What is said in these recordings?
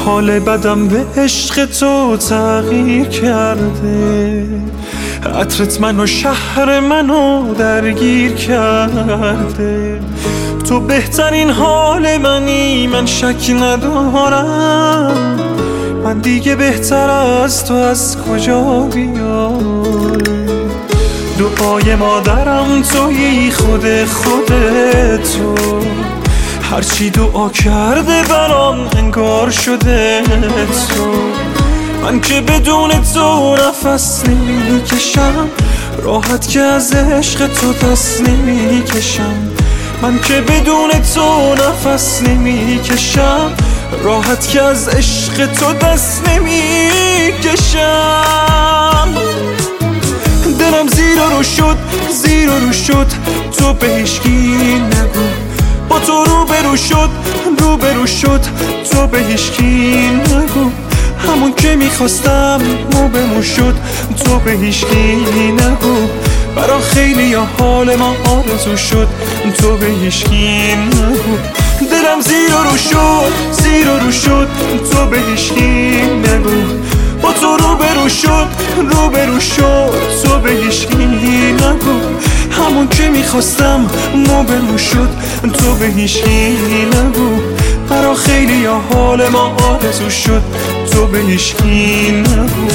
حال بدم به عشق تو تغییر کرده، عطرت منو شهر منو درگیر کرده. تو بهترین حال منی، من شک ندارم. من دیگه بهتر از تو از کجا بیام؟ دعای مادرم تویی، خود تو. هرچی دعا کرده برام انگار شده تو. من که بدون تو نفس نمیکشم، راحت که از عشق تو دست نمیکشم. من که بدون تو نفس نمیکشم، راحت که از عشق تو دست نمیکشم. دلم زیر و رو شد تو به هیچکی نگو. با تو روبرو شد تو به هیچکی نگو. همون که میخواستم موبمون شد تو به هیچکی نگو. برا خیلی یا حال ما آرزو شد تو به هیچکی نگو. دلم زیر و رو شد تو به هیچکی نگو. با تو روبرو شد تو به هیچکی نگو. همون که میخواستم موبمون شد تو به هیچکی نگو. برا خیلی یا حال ما آرزو شد تو به هیچکی نگو.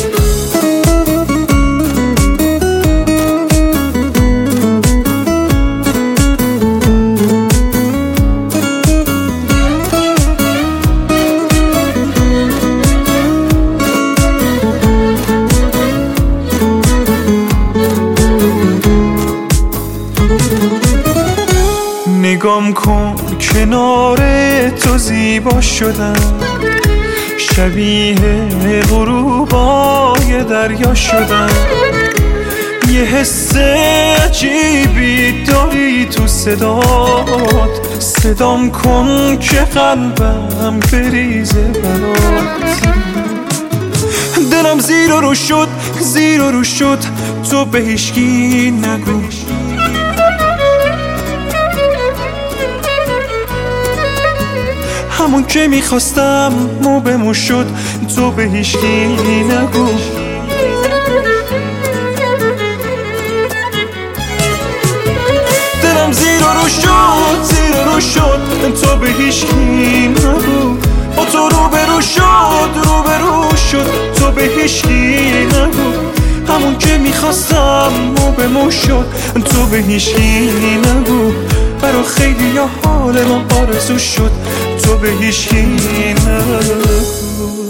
نگام کن کنار تو زیبا شدم، شبیه غروبای دریا شدم. یه حس عجیبی داری تو صدات، صدام کن که قلبم بریزه برات. دلم زیر و رو شد تو به هیچکی نگو. همون که میخواستم موبمون شد تو به هیچکی نگو. دلم زیر و رو شد تو به هیچکی نگو. با تو روبرو شد تو به هیچکی نگو. همون که میخواستم موبمون شد تو به هیچکی نگو. برا خیلی یا حال ما آرزو شد تو به هیچکی نگو.